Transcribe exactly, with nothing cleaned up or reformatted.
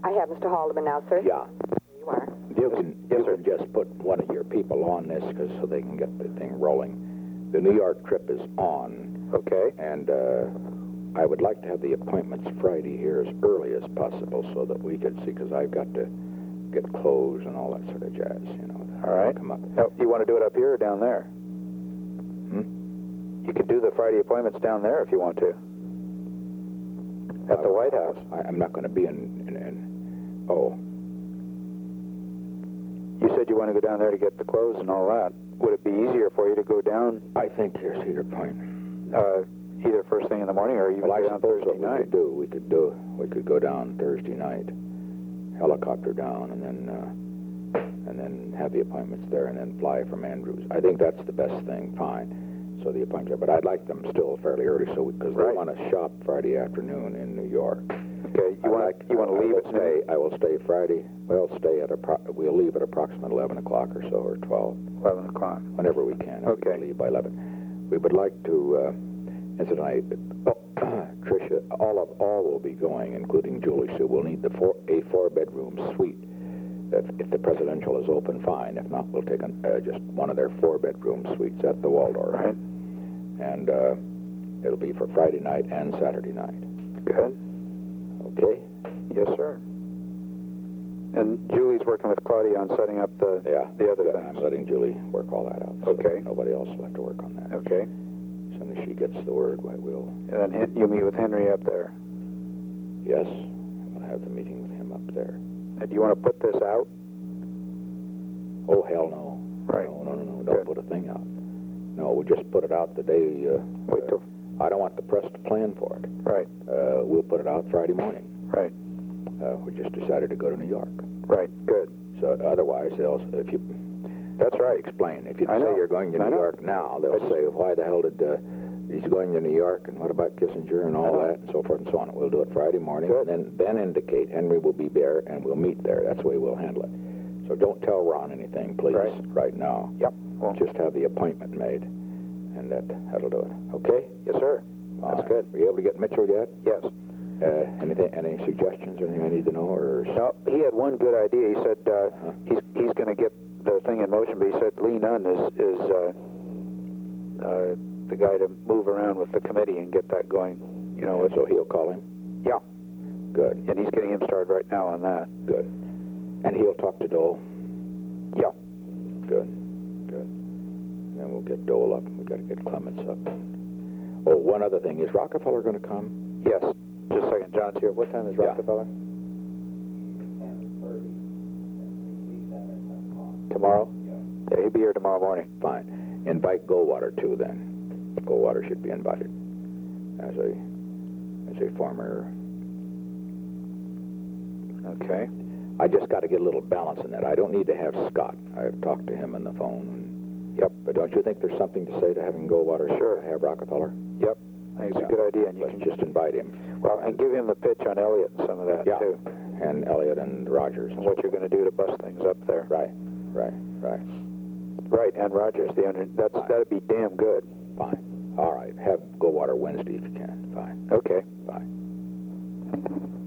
I have Mister Haldeman now, sir. Yeah. Here you are. You can, you can just put one of your people on this because so they can get the thing rolling. The New York trip is on. Okay. And uh, I would like to have the appointments Friday here as early as possible so that we could see, because I've got to get clothes and all that sort of jazz, you know. All right. Come up. Now, you want to do it up here or down there? Hmm? You could do the Friday appointments down there if you want to. At the White House. I, I'm not going to be in, in, in... Oh. You said you want to go down there to get the clothes and all that. Would it be easier for you to go down I think here's Cedar Point. uh, either first thing in the morning or even Well, I go down suppose Thursday what we night? could do, we could do, we could go down Thursday night, helicopter down, and then, uh, and then have the appointments there, and then fly from Andrews. I think that's the best thing. Fine. So the appointments there, but I'd like them still fairly early, so because Right. they want to shop Friday afternoon in New York. Okay. You want like, you want to I leave will at stay. noon? I will stay Friday. We'll stay at appro we'll leave at approximately eleven o'clock or so, or twelve, eleven o'clock. whenever we can. Okay. We can leave by eleven. We would like to. Uh, Incidentally, oh, Tricia, all of all will be going, including Julie. So we'll need the four, a four-bedroom suite. If, if the presidential is open, fine. If not, we'll take an, uh, just one of their four-bedroom suites at the Waldorf. Right. And uh, it'll be for Friday night and Saturday night. Good. Okay? Yes, sir. And Julie's working with Claudia on setting up the Yeah. the other Yeah, things. I'm letting Julie work all that out. So Okay. that nobody else will have to work on that. Okay. As soon as she gets the word, why we'll. And then Hen- you meet with Henry up there. Yes, we'll have the meeting with him up there. And do you want to put this out? Oh, hell no. Right. No, no, no, no. Don't Good. put a thing out. No, we just put it out the day. Uh, Wait till- uh, I don't want the press to plan for it. Right. Uh, we'll put it out Friday morning. Right. Uh, we just decided to go to New York. Right. Good. So otherwise, they'll if you. That's right. Explain. If you I say know. you're going to I New know. York now, they'll I- say, why the hell did uh, he's going to New York, and what about Kissinger and I all know. that, and so forth and so on. We'll do it Friday morning, Good. and then then indicate Henry will be there, and we'll meet there. That's the way we'll handle it. So don't tell Ron anything, please, Right. right now. Yep. Well, Just have the appointment made, and that, that'll do it. Okay? yes, sir. All That's right. good. Were you able to get Mitchell yet? Yes. Uh, anything, any suggestions or anything I need to know? Or No, he had one good idea. He said uh, Huh? he's he's going to get the thing in motion, but he said Lee Nunn is is uh, uh, the guy to move around with the committee and get that going. You know, so he'll call him? yeah, Good, and he's getting him started right now on that. good. And he'll talk to Dole? Yeah. Good, good. And then we'll get Dole up. We've got to get Clements up. Oh, one other thing. Is Rockefeller going to come? Yes. Just a second. John's here. What time is Yeah. Rockefeller? Tomorrow? Yeah, he'll be here tomorrow morning. Fine. Invite Goldwater, too, then. Goldwater should be invited as a, as a former... Okay. I just got to get a little balance in that. I don't need to have Scott. I've talked to him on the phone. And, yep. But don't you think there's something to say to having Goldwater Sure. have Rockefeller? Yep. I think it's Yeah. a good idea, and you Let's can just invite him. well and give him the pitch on Elliott and some of that Yeah. too, And Elliot and Rogers. and what you're going to do to bust things up there. Right, right, right. Right, and Rogers, the under, that's Fine. that'd be damn good. Fine. All right. Have Goldwater Wednesday if you can. Fine, Okay. fine.